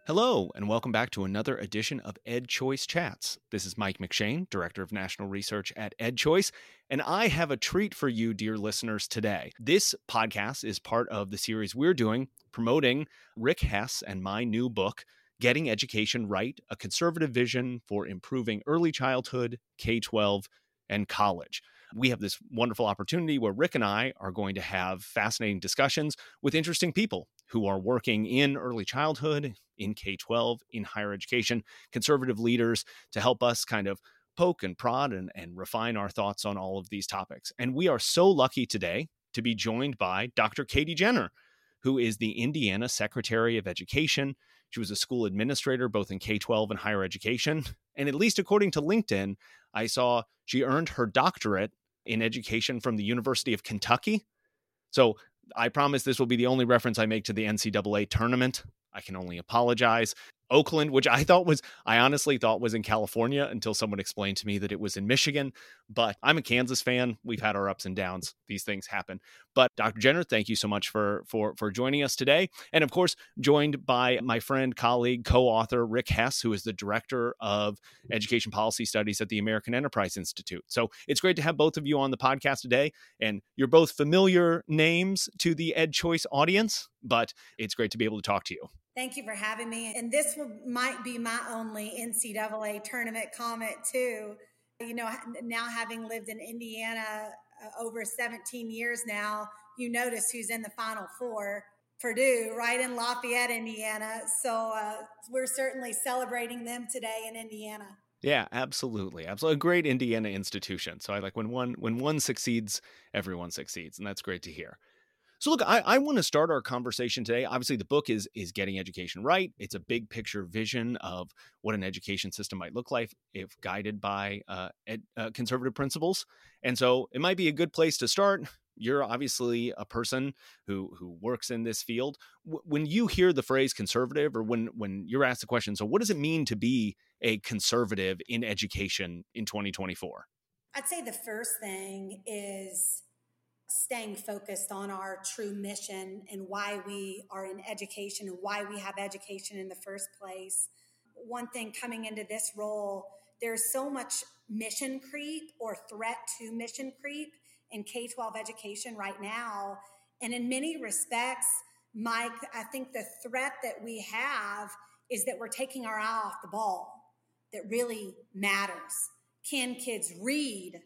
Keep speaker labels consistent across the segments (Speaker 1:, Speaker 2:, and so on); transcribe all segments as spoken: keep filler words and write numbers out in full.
Speaker 1: Hello, and welcome back to another edition of EdChoice Chats. This is Mike McShane, Director of National Research at EdChoice, and I have a treat for you, dear listeners, today. This podcast is part of the series we're doing promoting Rick Hess and my new book, Getting Education Right, A Conservative Vision for Improving Early Childhood, K twelve, and College. We have this wonderful opportunity where Rick and I are going to have fascinating discussions with interesting people who are working in early childhood, in K twelve, in higher education, conservative leaders to help us kind of poke and prod and, and refine our thoughts on all of these topics. And we are so lucky today to be joined by Doctor Katie Jenner, who is the Indiana Secretary of Education. She was a school administrator both in K twelve and higher education. And at least according to LinkedIn, I saw she earned her doctorate in education from the University of Kentucky. So I promise this will be the only reference I make to the N C double A tournament. I can only apologize. Oakland, which I thought was, I honestly thought was in California until someone explained to me that it was in Michigan. But I'm a Kansas fan. We've had our ups and downs. These things happen. But Doctor Jenner, thank you so much for, for, for joining us today. And of course, joined by my friend, colleague, co-author, Rick Hess, who is the Director of Education Policy Studies at the American Enterprise Institute. So it's great to have both of you on the podcast today. And you're both familiar names to the EdChoice audience, but it's great to be able to talk to you.
Speaker 2: Thank you for having me. And this will, might be my only N C double A tournament comment too. You know, now having lived in Indiana uh, over seventeen years now, you notice who's in the Final Four. Purdue, right in Lafayette, Indiana. So uh, we're certainly celebrating them today in Indiana.
Speaker 1: Yeah, absolutely. Absolutely. A great Indiana institution. So I like when one when one succeeds, everyone succeeds. And that's great to hear. So look, I, I want to start our conversation today. Obviously, the book is is Getting Education Right. It's a big picture vision of what an education system might look like if guided by uh, ed, uh, conservative principles. And so it might be a good place to start. You're obviously a person who who works in this field. W- when you hear the phrase conservative, or when when you're asked the question, so what does it mean to be a conservative in education in twenty twenty-four?
Speaker 2: I'd say the first thing is staying focused on our true mission and why we are in education and why we have education in the first place. One thing coming into this role, there's so much mission creep or threat to mission creep in K twelve education right now. And in many respects, Mike, I think the threat that we have is that we're taking our eye off the ball that really matters. Can kids read?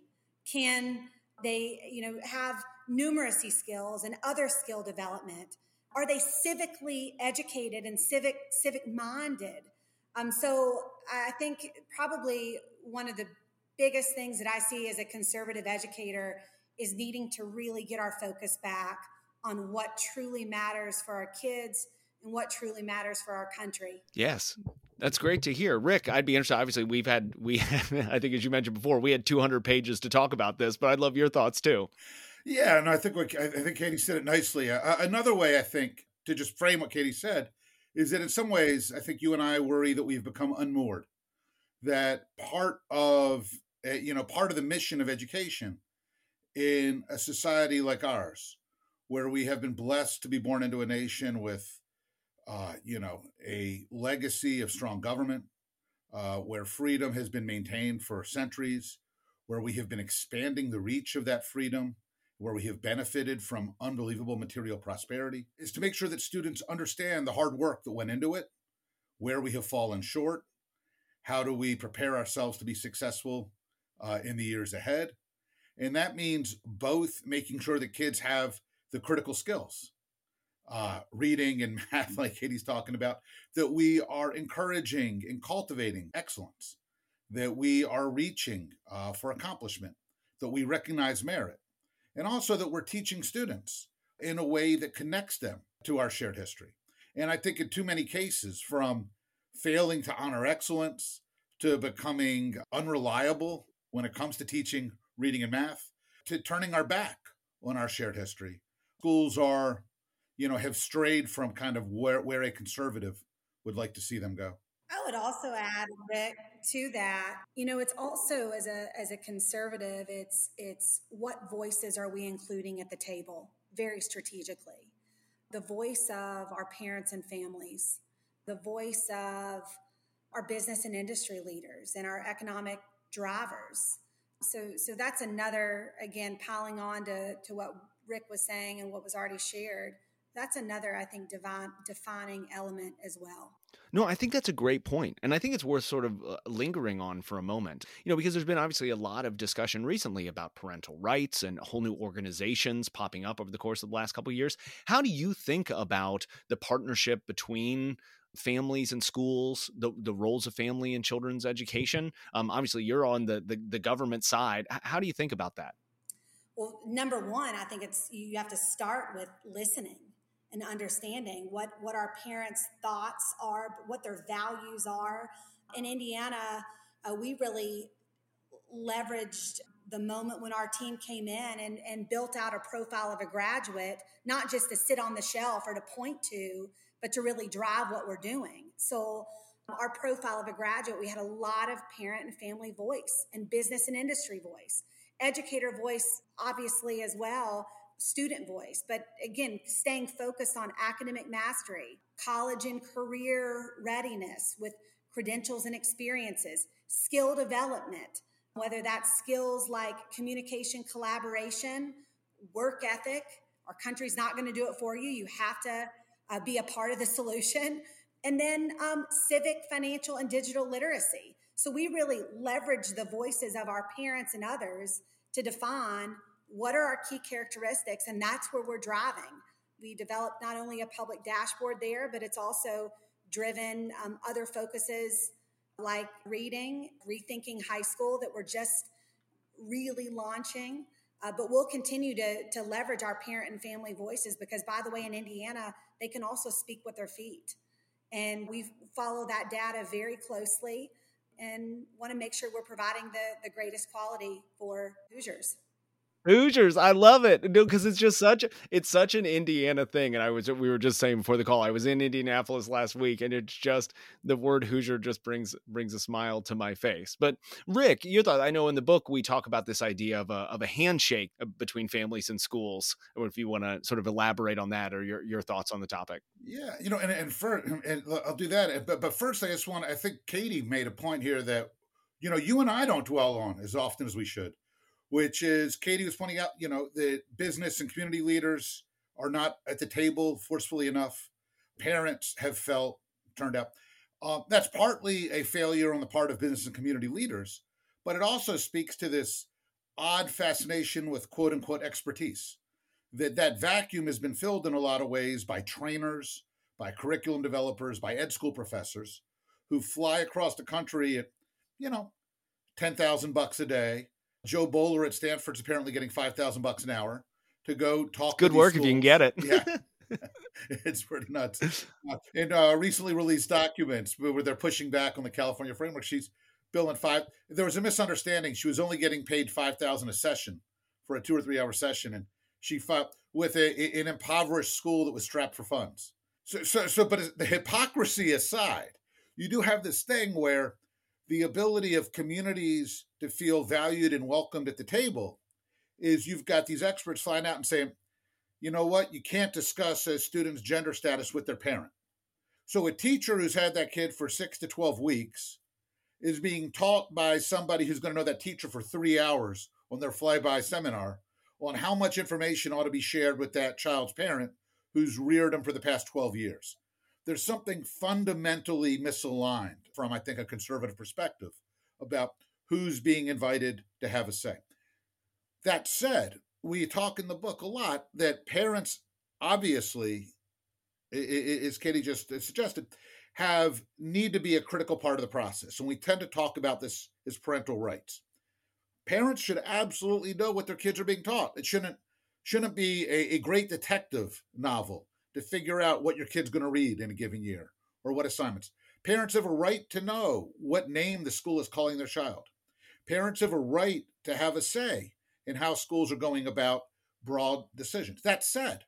Speaker 2: Can they, you know, have numeracy skills and other skill development? Are they civically educated and civic civic minded? Um, so I think probably one of the biggest things that I see as a conservative educator is needing to really get our focus back on what truly matters for our kids and what truly matters for our country.
Speaker 1: Yes. That's great to hear. Rick, I'd be interested. Obviously, we've had, we, I think as you mentioned before, we had two hundred pages to talk about this, but I'd love your thoughts too.
Speaker 3: Yeah, and I think what, I think Katie said it nicely. Uh, another way, I think, to just frame what Katie said is that in some ways, I think you and I worry that we've become unmoored. That part of, uh, you know, part of the mission of education in a society like ours, where we have been blessed to be born into a nation with Uh, you know, a legacy of strong government, uh, where freedom has been maintained for centuries, where we have been expanding the reach of that freedom, where we have benefited from unbelievable material prosperity, is to make sure that students understand the hard work that went into it, where we have fallen short, how do we prepare ourselves to be successful uh, in the years ahead. And that means both making sure that kids have the critical skills, Uh, reading and math, like Katie's talking about, that we are encouraging and cultivating excellence, that we are reaching uh, for accomplishment, that we recognize merit, and also that we're teaching students in a way that connects them to our shared history. And I think in too many cases, from failing to honor excellence to becoming unreliable when it comes to teaching reading and math, to turning our back on our shared history, schools are you know, have strayed from kind of where, where a conservative would like to see them go.
Speaker 2: I would also add, Rick, to that, you know, it's also as a as a conservative, it's it's what voices are we including at the table very strategically. The voice of our parents and families, the voice of our business and industry leaders and our economic drivers. So, so that's another, again, piling on to, to what Rick was saying and what was already shared. That's another, I think, divine, defining element as well.
Speaker 1: No, I think that's a great point. And I think it's worth sort of uh, lingering on for a moment, you know, because there's been obviously a lot of discussion recently about parental rights and whole new organizations popping up over the course of the last couple of years. How do you think about the partnership between families and schools, the, the roles of family in children's education? Um, obviously, you're on the, the, the government side. H- how do you think about that?
Speaker 2: Well, number one, I think it's you have to start with listening and understanding what, what our parents' thoughts are, what their values are. In Indiana, uh, we really leveraged the moment when our team came in and, and built out a profile of a graduate, not just to sit on the shelf or to point to, but to really drive what we're doing. So our profile of a graduate, we had a lot of parent and family voice and business and industry voice, educator voice, obviously, as well, student voice. But again, staying focused on academic mastery, college and career readiness with credentials and experiences, skill development, whether that's skills like communication, collaboration, work ethic. Our country's not going to do it for you. You have to uh, be a part of the solution. And then um, civic, financial, and digital literacy. So we really leverage the voices of our parents and others to define what are our key characteristics, and that's where we're driving. We developed not only a public dashboard there, but it's also driven um, other focuses like reading, rethinking high school that we're just really launching. Uh, but we'll continue to, to leverage our parent and family voices because, by the way, in Indiana, they can also speak with their feet. And we follow that data very closely and want to make sure we're providing the, the greatest quality for Hoosiers.
Speaker 1: Hoosiers, I love it. No, because it's just such it's such an Indiana thing. And I was we were just saying before the call, I was in Indianapolis last week, and it's just the word Hoosier just brings brings a smile to my face. But Rick, your thought? I know in the book we talk about this idea of a of a handshake between families and schools. Or if you want to sort of elaborate on that or your your thoughts on the topic.
Speaker 3: Yeah, you know, and and first, and I'll do that. But but first, I just want I think Katie made a point here that you know you and I don't dwell on as often as we should. Which is, Katie was pointing out, you know, the business and community leaders are not at the table forcefully enough. Parents have felt turned out. Uh, that's partly a failure on the part of business and community leaders, but it also speaks to this odd fascination with quote unquote expertise. That that vacuum has been filled in a lot of ways by trainers, by curriculum developers, by ed school professors who fly across the country at, you know, ten thousand bucks a day. Joe Bowler at Stanford's apparently getting five thousand bucks an hour to go talk.
Speaker 1: It's good work schools. If you can get it.
Speaker 3: Yeah, it's pretty nuts. In uh, recently released documents where they're pushing back on the California framework, she's billing five. There was a misunderstanding. She was only getting paid five thousand a session for a two or three hour session, and she fought with a, an impoverished school that was strapped for funds. So, so, so, but the hypocrisy aside, you do have this thing where the ability of communities to feel valued and welcomed at the table is you've got these experts flying out and saying, you know what, you can't discuss a student's gender status with their parent. So a teacher who's had that kid for six to twelve weeks is being taught by somebody who's going to know that teacher for three hours on their flyby seminar on how much information ought to be shared with that child's parent who's reared them for the past twelve years. There's something fundamentally misaligned from, I think, a conservative perspective about who's being invited to have a say. That said, we talk in the book a lot that parents, obviously, as Katie just suggested, have need to be a critical part of the process. And we tend to talk about this as parental rights. Parents should absolutely know what their kids are being taught. It shouldn't, shouldn't be a, a great detective novel to figure out what your kid's going to read in a given year or what assignments. Parents have a right to know what name the school is calling their child. Parents have a right to have a say in how schools are going about broad decisions. That said,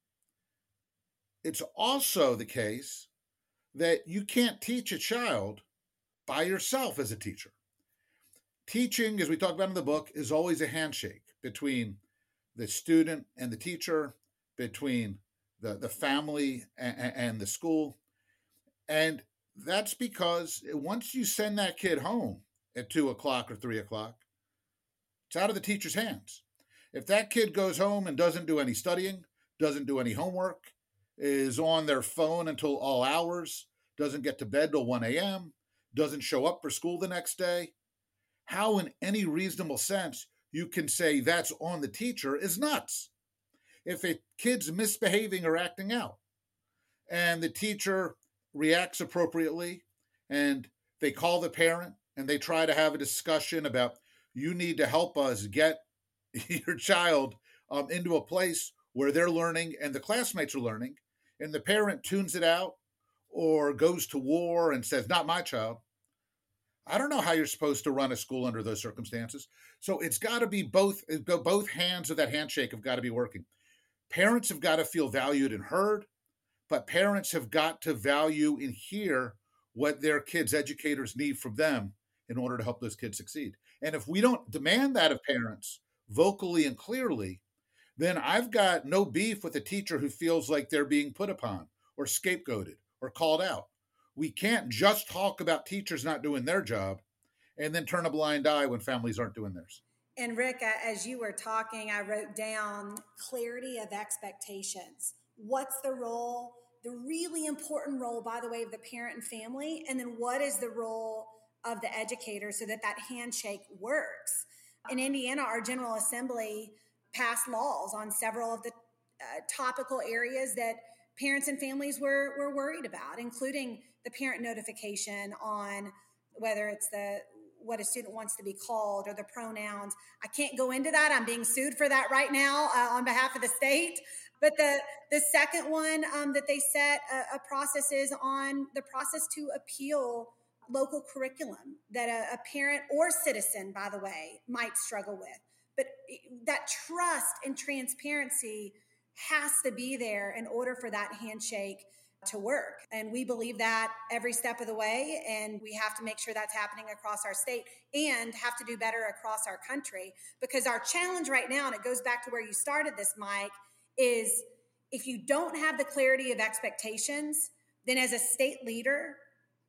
Speaker 3: it's also the case that you can't teach a child by yourself as a teacher. Teaching, as we talk about in the book, is always a handshake between the student and the teacher, between the, the family and, and the school. And that's because once you send that kid home at two o'clock or three o'clock, it's out of the teacher's hands. If that kid goes home and doesn't do any studying, doesn't do any homework, is on their phone until all hours, doesn't get to bed till one a.m., doesn't show up for school the next day, how in any reasonable sense you can say that's on the teacher is nuts. If a kid's misbehaving or acting out and the teacher reacts appropriately and they call the parent and they try to have a discussion about, you need to help us get your child um, into a place where they're learning and the classmates are learning, and the parent tunes it out or goes to war and says, not my child, I don't know how you're supposed to run a school under those circumstances. So it's got to be both, both hands of that handshake have got to be working. Parents have got to feel valued and heard, but parents have got to value and hear what their kids' educators need from them in order to help those kids succeed. And if we don't demand that of parents vocally and clearly, then I've got no beef with a teacher who feels like they're being put upon or scapegoated or called out. We can't just talk about teachers not doing their job and then turn a blind eye when families aren't doing theirs.
Speaker 2: And Rick, as you were talking, I wrote down clarity of expectations. What's the role, the really important role, by the way, of the parent and family? And then what is the role of the educator so that that handshake works? In Indiana, our General Assembly passed laws on several of the uh, topical areas that parents and families were, were worried about, including the parent notification on whether it's the what a student wants to be called or the pronouns. I can't go into that. I'm being sued for that right now uh, on behalf of the state. But the, the second one um, that they set a, a process is on the process to appeal local curriculum that a, a parent or citizen, by the way, might struggle with. But that trust and transparency has to be there in order for that handshake to work. And we believe that every step of the way. And we have to make sure that's happening across our state and have to do better across our country. Because our challenge right now, and it goes back to where you started this, Mike, is if you don't have the clarity of expectations, then as a state leader,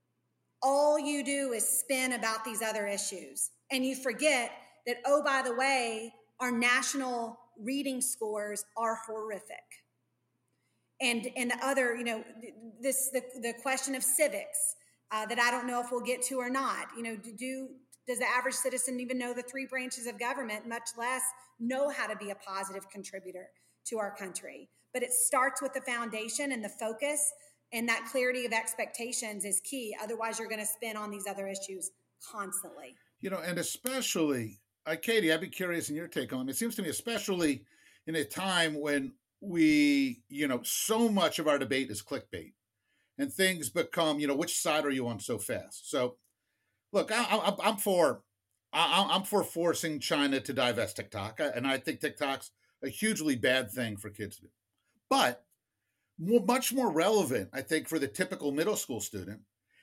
Speaker 2: all you do is spin about these other issues. And you forget that, oh, by the way, our national reading scores are horrific. And and the other, you know, this the, the question of civics uh, that I don't know if we'll get to or not. You know, do does the average citizen even know the three branches of government, much less know how to be a positive contributor to our country? But it starts with the foundation and the focus, and that clarity of expectations is key. Otherwise, you're going to spin on these other issues constantly.
Speaker 3: You know, and especially, uh, Katie, I'd be curious in your take on it. It seems to me, especially in a time when we, you know, so much of our debate is clickbait and things become, you know, which side are you on so fast? So, look, I, I, I'm for, I, I'm for forcing China to divest TikTok, and I think TikTok's a hugely bad thing for kids to do. But more, much more relevant, I think, for the typical middle school student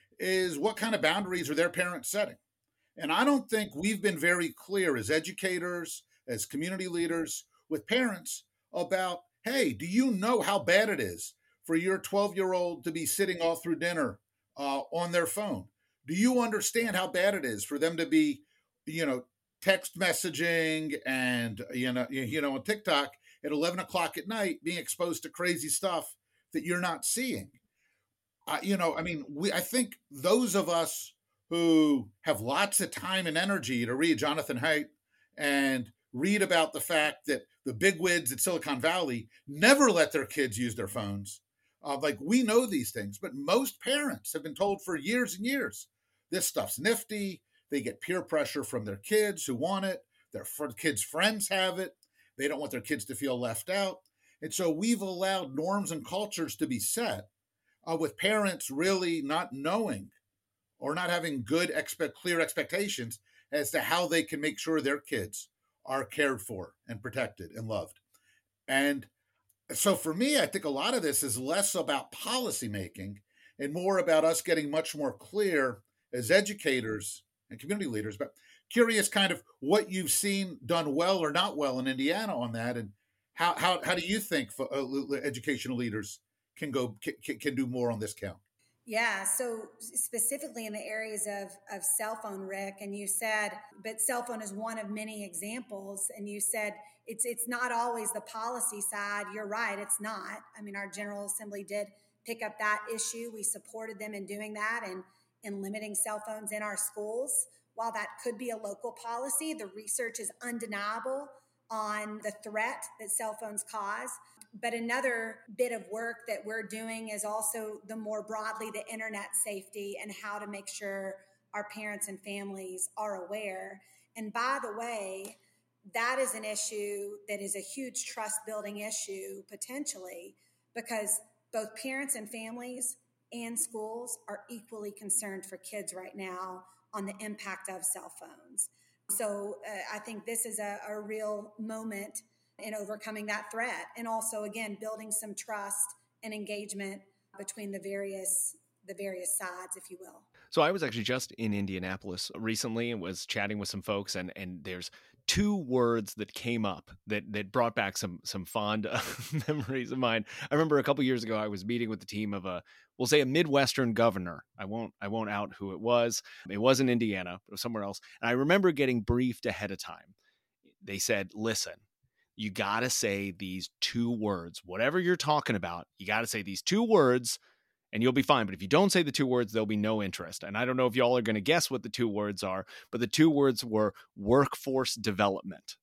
Speaker 3: is what kind of boundaries are their parents setting? And I don't think we've been very clear as educators, as community leaders, with parents about, hey, do you know how bad it is for your twelve-year-old to be sitting all through dinner uh, on their phone? Do you understand how bad it is for them to be, you know, text messaging and, you know, you know, on TikTok at eleven o'clock at night, being exposed to crazy stuff that you're not seeing? Uh, you know, I mean, we, I think those of us who have lots of time and energy to read Jonathan Haidt and read about the fact that the bigwigs at Silicon Valley never let their kids use their phones. Uh, like, we know these things, but most parents have been told for years and years, this stuff's nifty. They get peer pressure from their kids who want it. Their kids' friends have it. They don't want their kids to feel left out. And so we've allowed norms and cultures to be set uh, with parents really not knowing or not having good, expect, clear expectations as to how they can make sure their kids are cared for and protected and loved. And so for me, I think a lot of this is less about policy making and more about us getting much more clear as educators and community leaders. But curious kind of what you've seen done well or not well in Indiana on that, and how how, how do you think for, uh, educational leaders can go can, can do more on this count?
Speaker 2: Yeah, so specifically in the areas of, of cell phone, Rick, and you said, but cell phone is one of many examples, and you said it's it's not always the policy side. You're right, it's not. I mean, our General Assembly did pick up that issue. We supported them in doing that and in limiting cell phones in our schools. While that could be a local policy, the research is undeniable on the threat that cell phones cause. But another bit of work that we're doing is also the more broadly the internet safety and how to make sure our parents and families are aware. And by the way, that is an issue that is a huge trust building issue potentially, because both parents and families and schools are equally concerned for kids right now on the impact of cell phones. So uh, I think this is a, a real moment in overcoming that threat, and also again building some trust and engagement between the various the various sides, if you will.
Speaker 1: So I was actually just in Indianapolis recently and was chatting with some folks, and and there's two words that came up that that brought back some some fond memories of mine. I remember a couple years ago I was meeting with the team of a, we'll say, a Midwestern governor. I won't I won't out who it was. It wasn't Indiana, it was somewhere else. And I remember getting briefed ahead of time. They said, "Listen, you got to say these two words. Whatever you're talking about, you got to say these two words and you'll be fine. But if you don't say the two words, there'll be no interest." And I don't know if y'all are going to guess what the two words are, but the two words were workforce development.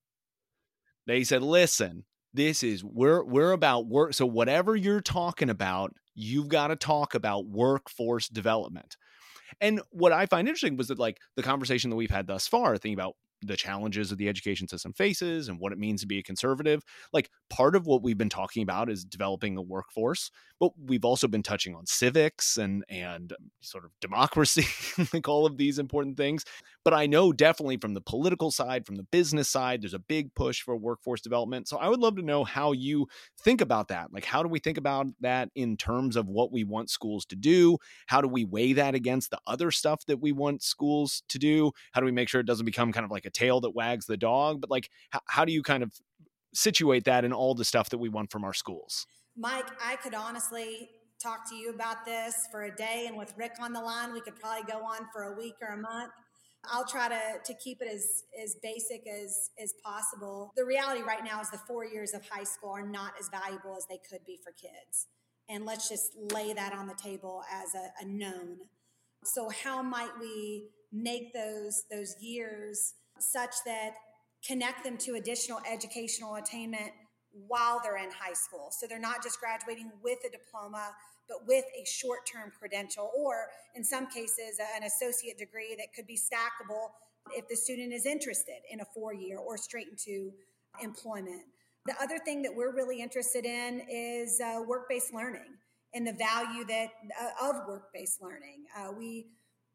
Speaker 1: They said, "Listen, this is, we're, we're about work. So whatever you're talking about, you've got to talk about workforce development." And what I find interesting was that, like, the conversation that we've had thus far, thinking about the challenges that the education system faces and what it means to be a conservative, like, part of what we've been talking about is developing the workforce, but we've also been touching on civics and, and sort of democracy, like all of these important things. But I know definitely from the political side, from the business side, there's a big push for workforce development. So I would love to know how you think about that. Like, how do we think about that in terms of what we want schools to do? How do we weigh that against the other stuff that we want schools to do? How do we make sure it doesn't become kind of like a tail that wags the dog? But like, how, how do you kind of situate that in all the stuff that we want from our schools?
Speaker 2: Mike, I could honestly talk to you about this for a day, and with Rick on the line, we could probably go on for a week or a month. I'll try to, to keep it as, as basic as, as possible. The reality right now is the four years of high school are not as valuable as they could be for kids. And let's just lay that on the table as a, a known. So how might we make those, those years such that connect them to additional educational attainment while they're in high school? So they're not just graduating with a diploma, but with a short-term credential, or in some cases, an associate degree that could be stackable if the student is interested in a four-year or straight into employment. The other thing that we're really interested in is uh, work-based learning and the value that uh, of work-based learning. Uh, we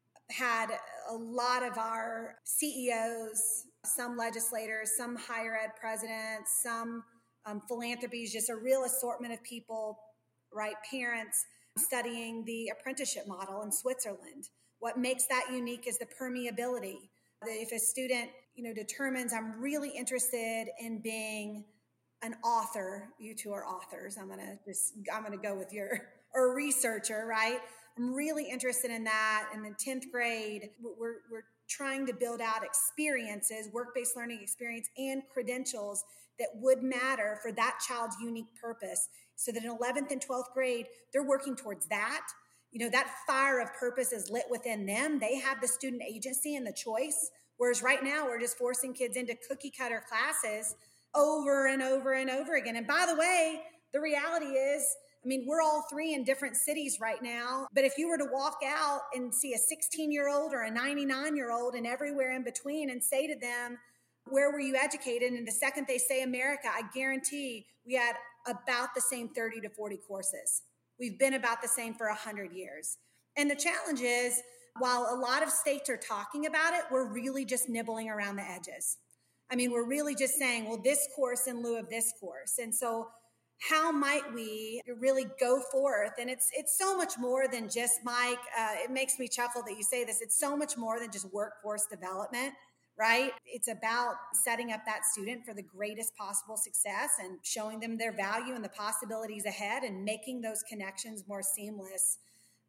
Speaker 2: had a lot of our C E Os, some legislators, some higher ed presidents, some um, philanthropies, just a real assortment of people, right? Parents studying the apprenticeship model in Switzerland. What makes that unique is the permeability. If a student, you know, determines, I'm really interested in being an author, you two are authors, I'm gonna just, I'm gonna go with your, or a researcher, right? I'm really interested in that. In the tenth grade, we're, we're trying to build out experiences, work-based learning experience and credentials that would matter for that child's unique purpose, so that in eleventh and twelfth grade, they're working towards that. You know, that fire of purpose is lit within them. They have the student agency and the choice. Whereas right now, we're just forcing kids into cookie cutter classes over and over and over again. And by the way, the reality is, I mean, we're all three in different cities right now. But if you were to walk out and see a sixteen-year-old or a ninety-nine-year-old and everywhere in between and say to them, where were you educated? And the second they say America, I guarantee we had about the same thirty to forty courses. We've been about the same for one hundred years. And the challenge is, while a lot of states are talking about it, we're really just nibbling around the edges. I mean, we're really just saying, well, this course in lieu of this course. And so how might we really go forth? And it's it's so much more than just, Mike, uh, it makes me chuckle that you say this. It's so much more than just workforce development, right? It's about setting up that student for the greatest possible success and showing them their value and the possibilities ahead and making those connections more seamless.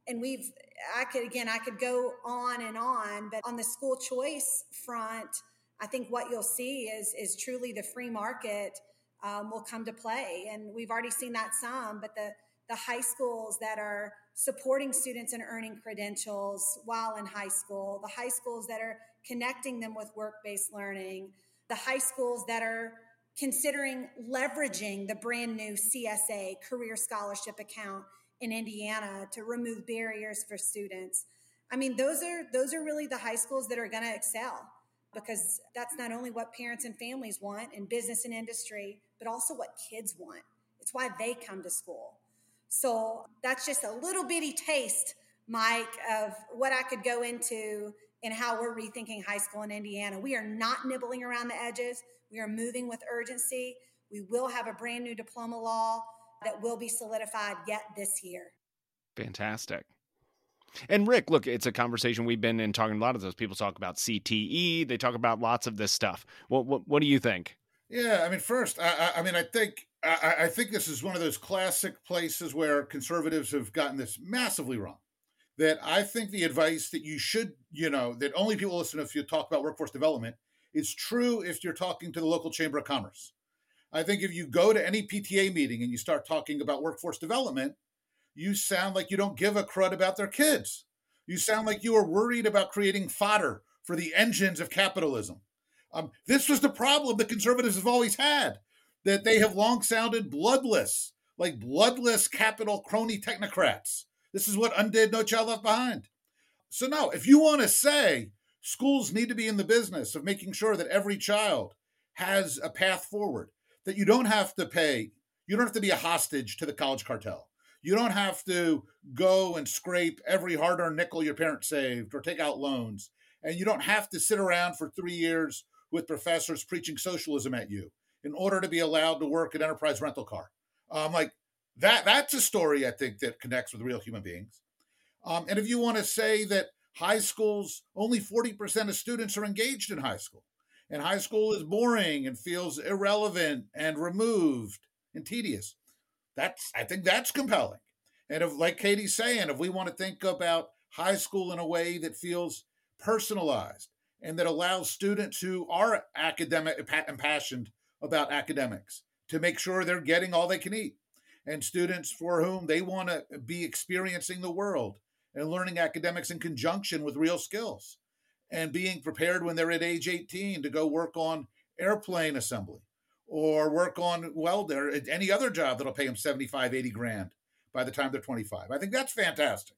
Speaker 2: and we've, I could, again, I could go on and on, but on the school choice front, I think what you'll see is, is truly the free market um, will come to play. And we've already seen that some, but the, the high schools that are supporting students and earning credentials while in high school, the high schools that are connecting them with work-based learning, the high schools that are considering leveraging the brand new C S A, Career Scholarship Account in Indiana, to remove barriers for students. I mean, those are those are really the high schools that are going to excel, because that's not only what parents and families want in business and industry, but also what kids want. It's why they come to school. So that's just a little bitty taste, Mike, of what I could go into and how we're rethinking high school in Indiana. We are not nibbling around the edges. We are moving with urgency. We will have a brand new diploma law that will be solidified yet this year.
Speaker 1: Fantastic. And Rick, look, it's a conversation we've been in talking. A lot of those people talk about C T E. They talk about lots of this stuff. What what, what do you think?
Speaker 3: Yeah, I mean, first, I, I mean, I think I, I think this is one of those classic places where conservatives have gotten this massively wrong. That I think the advice that you should, you know, that only people listen if you talk about workforce development is true if you're talking to the local chamber of commerce. I think if you go to any P T A meeting and you start talking about workforce development, you sound like you don't give a crud about their kids. You sound like you are worried about creating fodder for the engines of capitalism. Um, this was the problem that conservatives have always had, that they have long sounded bloodless, like bloodless capital crony technocrats. This is what undid No Child Left Behind. So no, if you want to say schools need to be in the business of making sure that every child has a path forward, that you don't have to pay, you don't have to be a hostage to the college cartel. You don't have to go and scrape every hard-earned nickel your parents saved or take out loans. And you don't have to sit around for three years with professors preaching socialism at you in order to be allowed to work at Enterprise Rental Car. Um, like that, that's a story, I think, that connects with real human beings. Um, and if you want to say that high schools, only forty percent of students are engaged in high school, and high school is boring and feels irrelevant and removed and tedious, that's, I think that's compelling. And if, like Katie's saying, if we want to think about high school in a way that feels personalized and that allows students who are academic impassioned about academics to make sure they're getting all they can eat, and students for whom they want to be experiencing the world and learning academics in conjunction with real skills, and being prepared when they're at age eighteen to go work on airplane assembly or work on welder, any other job that'll pay them seventy-five, eighty grand by the time they're twenty-five. I think that's fantastic.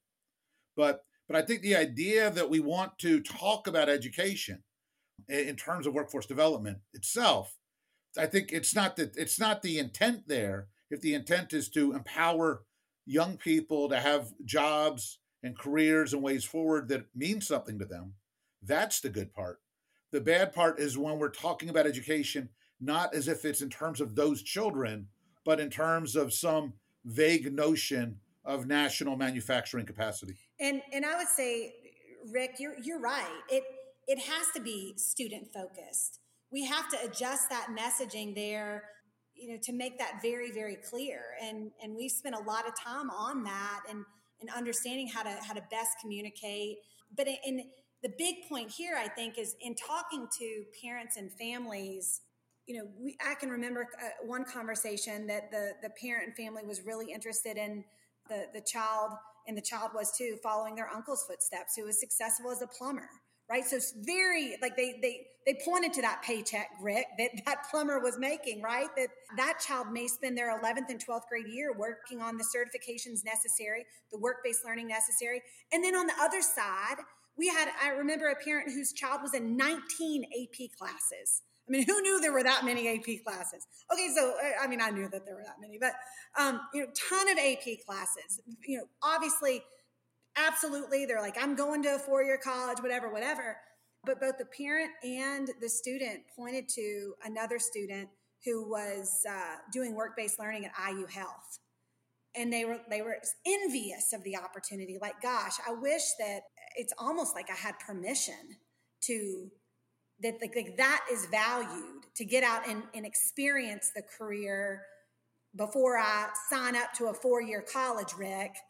Speaker 3: But but I think the idea that we want to talk about education in terms of workforce development itself, I think it's not that it's not the intent there. If the intent is to empower young people to have jobs and careers and ways forward that mean something to them, that's the good part. The bad part is when we're talking about education, not as if it's in terms of those children, but in terms of some vague notion of national manufacturing capacity.
Speaker 2: And and I would say, Rick, you're you're right. It it has to be student focused. We have to adjust that messaging there, you know, to make that very, very clear. And and we've spent a lot of time on that and and understanding how to how to best communicate. But in, in the big point here, I think, is in talking to parents and families. You know, we, I can remember uh, one conversation that the the parent and family was really interested in the the child, and the child was too, following their uncle's footsteps, who was successful as a plumber. Right. So it's very like they they they pointed to that paycheck, Rick, that that plumber was making. Right. That that child may spend their eleventh and twelfth grade year working on the certifications necessary, the work-based learning necessary. And then on the other side, we had I remember a parent whose child was in nineteen A P classes. I mean, who knew there were that many A P classes? Okay, so I mean, I knew that there were that many, but um, you know, ton of A P classes. You know, obviously. Absolutely. They're like, I'm going to a four-year college, whatever, whatever. But both the parent and the student pointed to another student who was uh, doing work-based learning at I U Health. And they were they were envious of the opportunity. Like, gosh, I wish that it's almost like I had permission to, that like, like that is valued, to get out and, and experience the career before I sign up to a four-year college, Rick.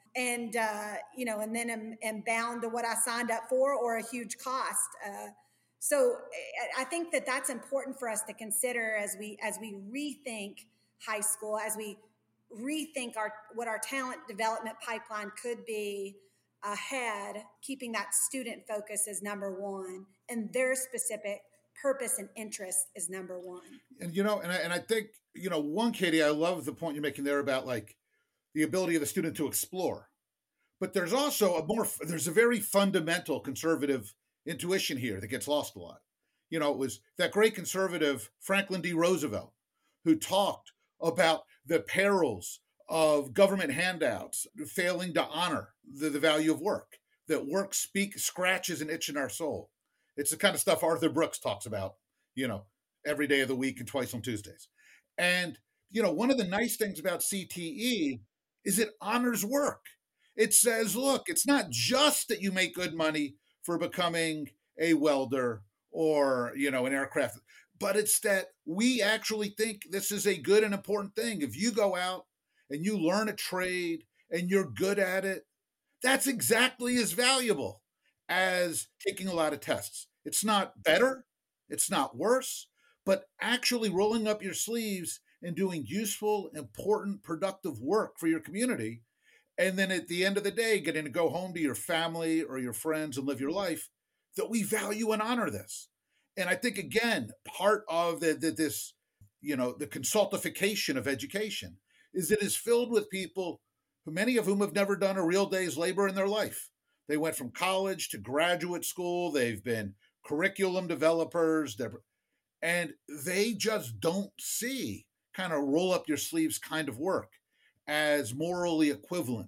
Speaker 2: and, uh, you know, and then am, am bound to what I signed up for or a huge cost. Uh, so I think that that's important for us to consider as we, as we rethink high school, as we rethink our, what our talent development pipeline could be ahead, keeping that student focus as number one and their specific purpose and interest is number one.
Speaker 3: And, you know, and I, and I think, you know, one, Katie, I love the point you're making there about like the ability of the student to explore. But there's also a more, there's a very fundamental conservative intuition here that gets lost a lot. You know, it was that great conservative Franklin D. Roosevelt who talked about the perils of government handouts failing to honor the, the value of work, that work speak scratches an itch in our soul. It's the kind of stuff Arthur Brooks talks about, you know, every day of the week and twice on Tuesdays. And, you know, one of the nice things about C T E is it honors work. It says, look, it's not just that you make good money for becoming a welder or, you know, an aircraft, but it's that we actually think this is a good and important thing. If you go out and you learn a trade and you're good at it, that's exactly as valuable as taking a lot of tests. It's not better, it's not worse, but actually rolling up your sleeves and doing useful, important, productive work for your community. And then at the end of the day, getting to go home to your family or your friends and live your life, that we value and honor this. And I think, again, part of the, the, this, you know, the consultification of education is it is filled with people, who many of whom have never done a real day's labor in their life. They went from college to graduate school. They've been curriculum developers. And they just don't see kind of roll up your sleeves kind of work as morally equivalent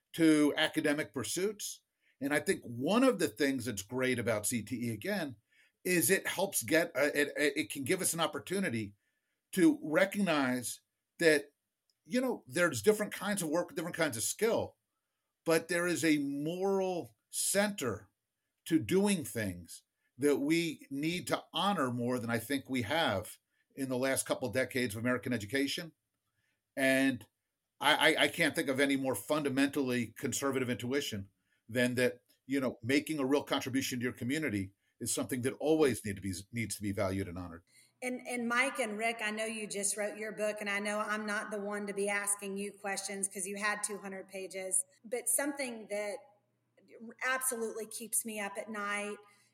Speaker 3: to academic pursuits. And I think one of the things that's great about C T E, again, is it helps get, uh, it, it can give us an opportunity to recognize that, you know, there's different kinds of work with different kinds of skill, but there is a moral center to doing things that we need to honor more than I think we have in the last couple of decades of American education. And I, I can't think of any more fundamentally conservative intuition than that, you know, making a real contribution to your community is something that always need to be needs to be valued and honored.
Speaker 2: And and Mike and Rick, I know you just wrote your book, and I know I'm not the one to be asking you questions because you had two hundred pages, but something that absolutely keeps me up at night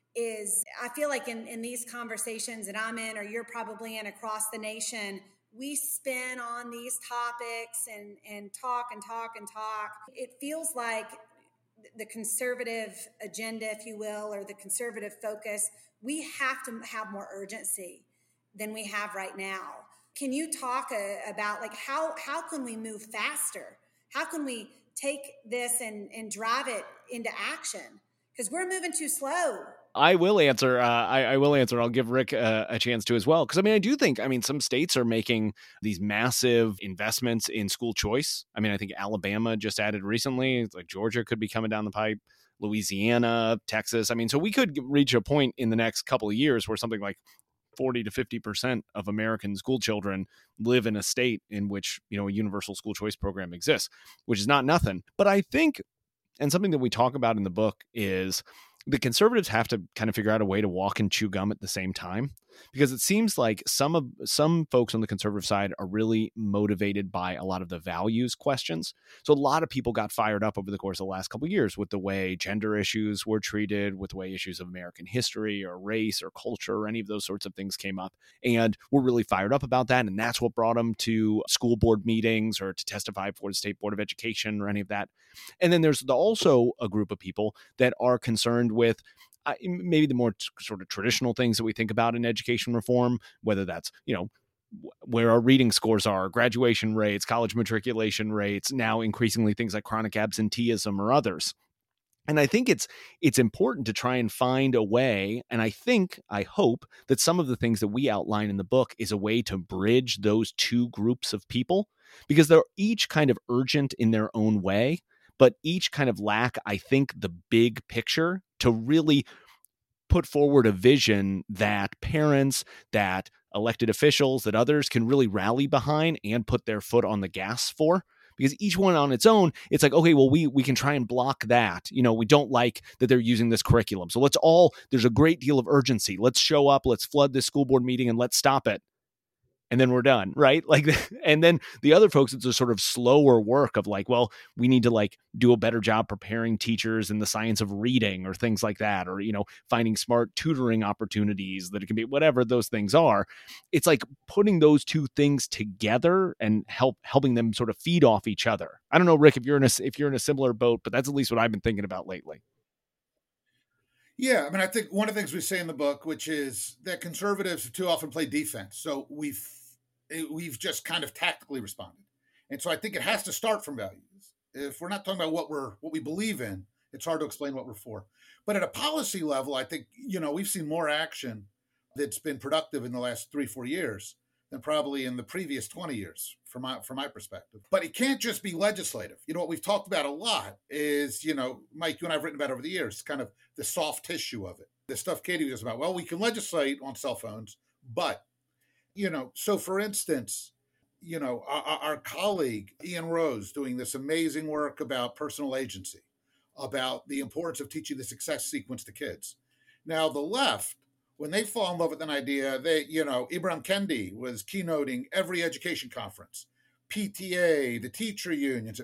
Speaker 2: is I feel like in, in these conversations that I'm in, or you're probably in across the nation, we spin on these topics and, and talk and talk and talk. It feels like the conservative agenda, if you will, or the conservative focus, we have to have more urgency than we have right now. Can you talk uh, about like how, how can we move faster? How can we take this and, and drive it into action? Because we're moving too slow.
Speaker 1: I will answer. Uh, I, I will answer. I'll give Rick uh, a chance to as well. Because I mean, I do think, I mean, some states are making these massive investments in school choice. I mean, I think Alabama just added recently, it's like Georgia could be coming down the pipe, Louisiana, Texas. I mean, so we could reach a point in the next couple of years where something like forty to fifty percent of American school children live in a state in which, you know, a universal school choice program exists, which is not nothing. But I think, and something that we talk about in the book is the conservatives have to kind of figure out a way to walk and chew gum at the same time, because it seems like some of some folks on the conservative side are really motivated by a lot of the values questions. So a lot of people got fired up over the course of the last couple of years with the way gender issues were treated, with the way issues of American history or race or culture or any of those sorts of things came up. And we're really fired up about that. And that's what brought them to school board meetings or to testify before the State Board of Education or any of that. And then there's also a group of people that are concerned with uh, maybe the more t- sort of traditional things that we think about in education reform, whether that's, you know, where our reading scores are, graduation rates, college matriculation rates, now increasingly things like chronic absenteeism or others. And I think it's it's important to try and find a way, and I think, I hope, that some of the things that we outline in the book is a way to bridge those two groups of people, because they're each kind of urgent in their own way, but each kind of lack, I think, the big picture to really put forward a vision that parents, that elected officials, that others can really rally behind and put their foot on the gas for. because each one on its own, it's like, okay, well, we we can try and block that. You know, we don't like that they're using this curriculum. So let's all, there's a great deal of urgency. Let's show up, let's flood this school board meeting and let's stop it. And then we're done, right? Like, and then the other folks, it's a sort of slower work of like, well, we need to like do a better job preparing teachers in the science of reading or things like that, or, you know, finding smart tutoring opportunities that it can be, whatever those things are. It's like putting those two things together and help helping them sort of feed off each other. I don't know, Rick, if you're in a if you're in a similar boat, but that's at least what I've been thinking about lately.
Speaker 3: Yeah, I mean, I think one of the things we say in the book, which is that conservatives too often play defense. So we've we've just kind of tactically responded, and so I think it has to start from values. If we're not talking about what we're what we believe in, it's hard to explain what we're for. But at a policy level, I think you know we've seen more action that's been productive in the last three four years than probably in the previous twenty years, from my from my perspective. But it can't just be legislative. You know what we've talked about a lot is you know Mike, you and I've written about over the years, kind of the soft tissue of it. The stuff Katie was about, well, we can legislate on cell phones, but, you know, so for instance, you know, our, our colleague, Ian Rose, doing this amazing work about personal agency, about the importance of teaching the success sequence to kids. Now, the left, when they fall in love with an idea, they, you know, Ibram Kendi was keynoting every education conference, P T A, the teacher unions.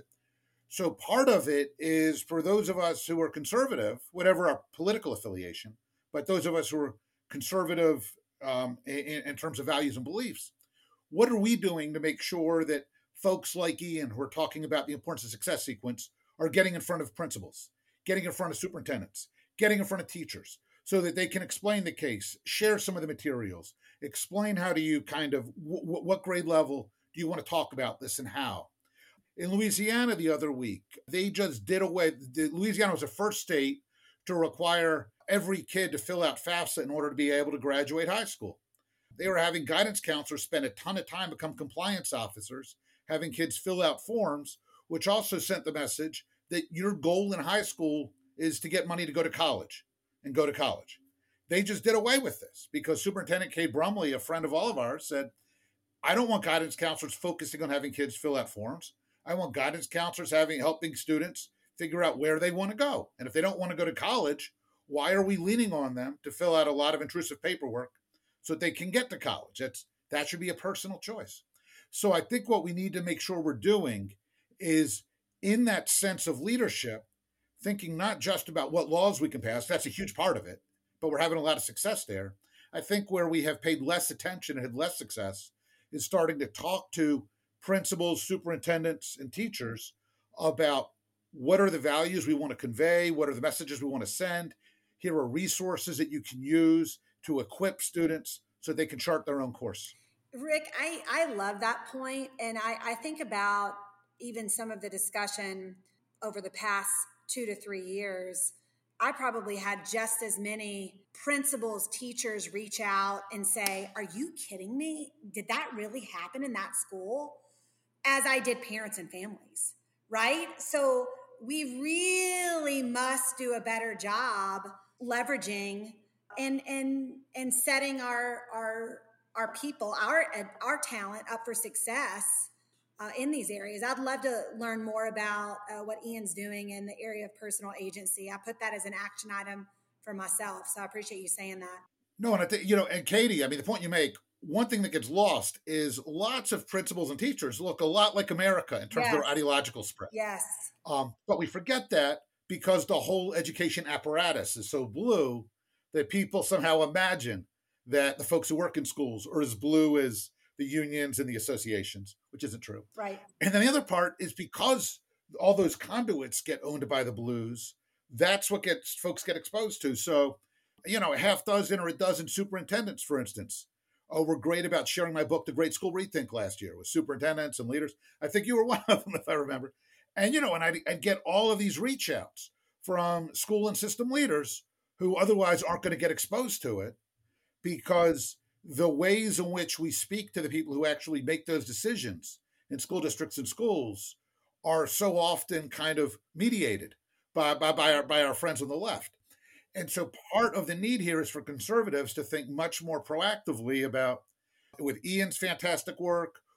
Speaker 3: So part of it is for those of us who are conservative, whatever our political affiliation, but those of us who are conservative um, in, in terms of values and beliefs, what are we doing to make sure that folks like Ian, who are talking about the importance of success sequence, are getting in front of principals, getting in front of superintendents, getting in front of teachers, so that they can explain the case, share some of the materials, explain how do you kind of, w- what grade level do you want to talk about this and how? In Louisiana the other week, they just did away. Louisiana was the first state to require every kid to fill out FAFSA in order to be able to graduate high school. They were having guidance counselors spend a ton of time become compliance officers, having kids fill out forms, which also sent the message that your goal in high school is to get money to go to college and go to college. They just did away with this because Superintendent Kay Brumley, a friend of all of ours, said, I don't want guidance counselors focusing on having kids fill out forms. I want guidance counselors having helping students figure out where they want to go. And if they don't want to go to college, why are we leaning on them to fill out a lot of intrusive paperwork so that they can get to college? That's that should be a personal choice. So I think what we need to make sure we're doing is in that sense of leadership, thinking not just about what laws we can pass, that's a huge part of it, but we're having a lot of success there. I think where we have paid less attention and had less success is starting to talk to principals, superintendents, and teachers about what are the values we want to convey, what are the messages we want to send. Here are resources that you can use to equip students so they can chart their own course.
Speaker 2: Rick, I, I love that point. And I, I think about even some of the discussion over the past two to three years. I probably had just as many principals, teachers reach out and say, are you kidding me? Did that really happen in that school? As I did parents and families, right? So we really must do a better job leveraging and and and setting our our our people, our our talent up for success uh, in these areas. I'd love to learn more about uh, what Ian's doing in the area of personal agency. I put that as an action item for myself, so I appreciate you saying that.
Speaker 3: No, and I think, you know, and Katie, I mean, the point you make, one thing that gets lost is lots of principals and teachers look a lot like America in terms yes. of their ideological spread.
Speaker 2: Yes.
Speaker 3: Um, but we forget that because the whole education apparatus is so blue that people somehow imagine that the folks who work in schools are as blue as the unions and the associations, which isn't true.
Speaker 2: Right.
Speaker 3: And then the other part is because all those conduits get owned by the blues, that's what gets folks get exposed to. So, you know, a half dozen or a dozen superintendents, for instance, oh, were great about sharing my book, The Great School Rethink, last year with superintendents and leaders. I think you were one of them, if I remember. And, you know, and I'd, I'd get all of these reach outs from school and system leaders who otherwise aren't going to get exposed to it because the ways in which we speak to the people who actually make those decisions in school districts and schools are so often kind of mediated by, by, by, our, by our friends on the left. And so part of the need here is for conservatives to think much more proactively about, with Ian's fantastic work,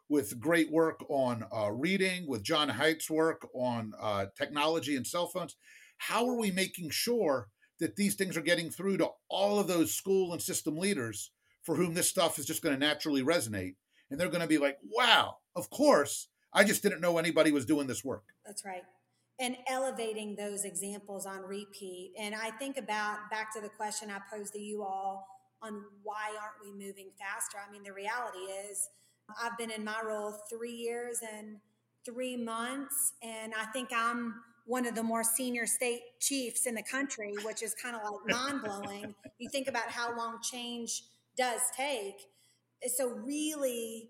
Speaker 3: with great work on uh, reading, with John Haidt's work on uh, technology and cell phones. How are we making sure that these things are getting through to all of those school and system leaders for whom this stuff is just going to naturally resonate? And they're going to be like, wow, of course, I just didn't know anybody was doing this work.
Speaker 2: That's right. And elevating those examples on repeat. And I think about, back to the question I posed to you all on why aren't we moving faster? I mean, the reality is I've been in my role three years and three months, and I think I'm one of the more senior state chiefs in the country, which is kind of like mind-blowing. You think about how long change does take. So really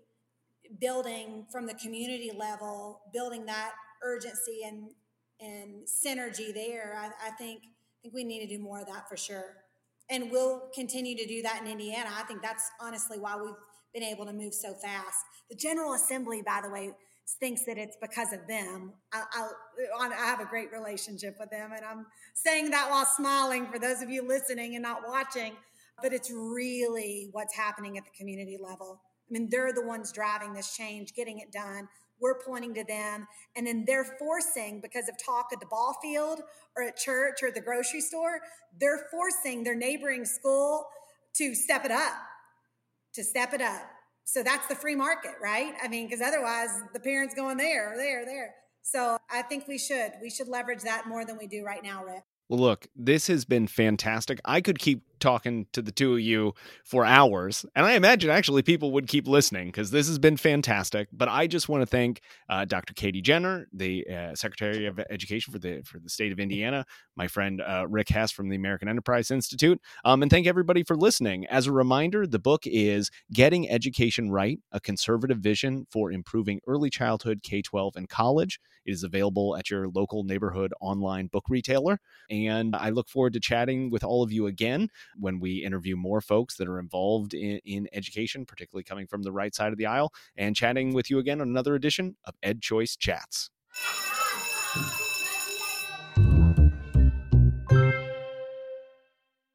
Speaker 2: building from the community level, building that urgency and and synergy there, I, I think I think we need to do more of that for sure. And we'll continue to do that in Indiana. I think that's honestly why we've been able to move so fast. The General Assembly, by the way, thinks that it's because of them. I, I, I have a great relationship with them, and I'm saying that while smiling for those of you listening and not watching, but it's really what's happening at the community level. I mean, they're the ones driving this change, getting it done. We're pointing to them, and then they're forcing, because of talk at the ball field or at church or at the grocery store, they're forcing their neighboring school to step it up, to step it up. So that's the free market, right? I mean, because otherwise the parents going there, there, there. So I think we should. We should leverage that more than we do right now, Rick.
Speaker 1: Well, look, this has been fantastic. I could keep talking to the two of you for hours, and I imagine actually people would keep listening because this has been fantastic. But I just want to thank uh, Doctor Katie Jenner, the uh, Secretary of Education for the for the state of Indiana, my friend uh, Rick Hess from the American Enterprise Institute, um, and thank everybody for listening. As a reminder, the book is Getting Education Right, A Conservative Vision for Improving Early Childhood, K twelve, and College. It is available at your local neighborhood online book retailer. And I look forward to chatting with all of you again when we interview more folks that are involved in, in education, particularly coming from the right side of the aisle, and chatting with you again on another edition of EdChoice Chats.